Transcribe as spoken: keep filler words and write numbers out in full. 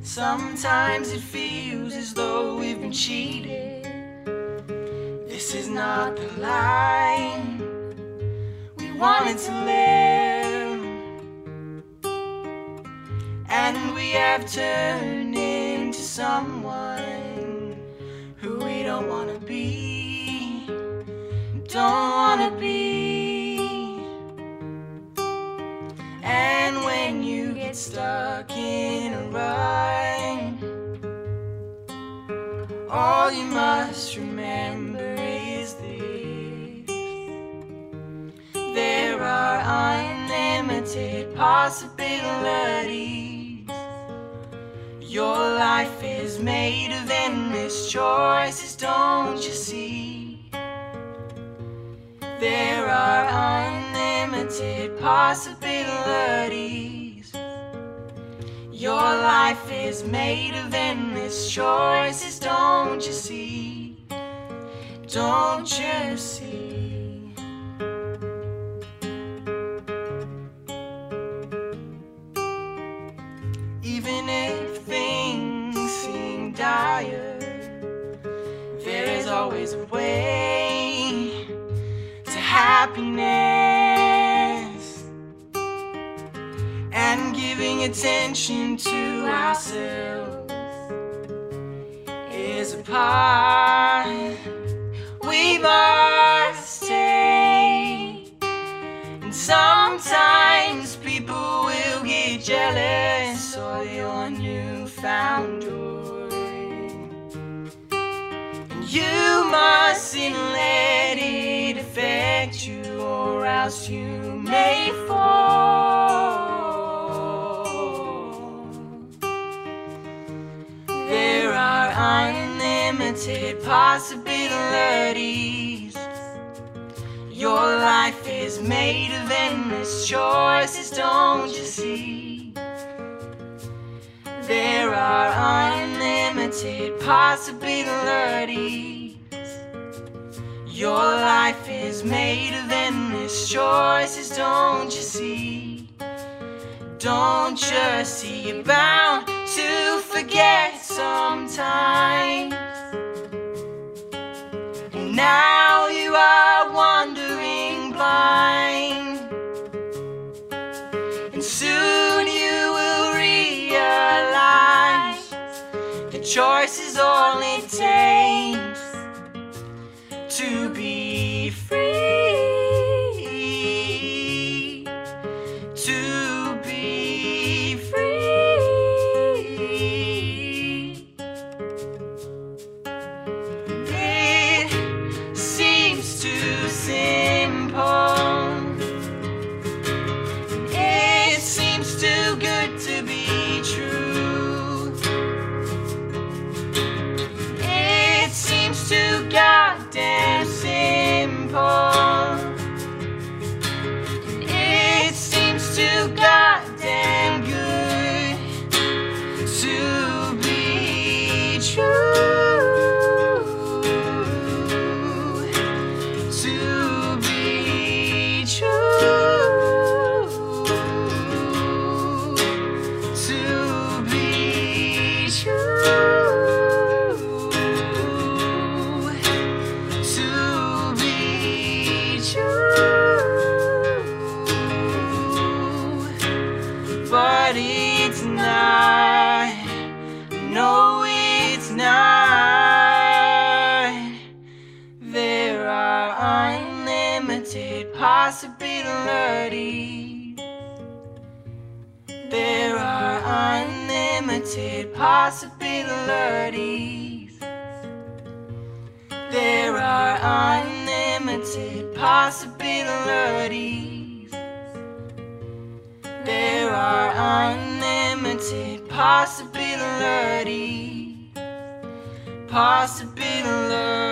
Sometimes it feels as though we've been cheated. This is not the life we wanted to live, and we have turned into someone who we don't want to be, don't want to be. And when you get stuck in a rut, all you must remember is this: there are unlimited possibilities. Your life is made of endless choices, don't you see? There are unlimited possibilities. Your life is made of endless choices, don't you see? Don't you see? Even if things seem dire, there is always a way to happiness. And giving attention to ourselves is a part we must take. And sometimes people will get jealous of your newfound joy, and you mustn't let it affect you, or else you may fall. There are unlimited possibilities. Your life is made of endless choices, don't you see? There are unlimited possibilities. Your life is made of endless choices, don't you see? Don't you see? You're bound to forget sometimes, and now you are wandering blind, and soon you will realize the choice is all it takes to be free, to be free. It seems too simple, it seems too good to be true, it seems too goddamn simple, it seems too goddamn good to be true, to be true, to be true, to be true. But it's not, no it's not. There are unlimited possibilities. There are unlimited possibilities. There are unlimited possibilities. There are unlimited possibilities. Possibilities.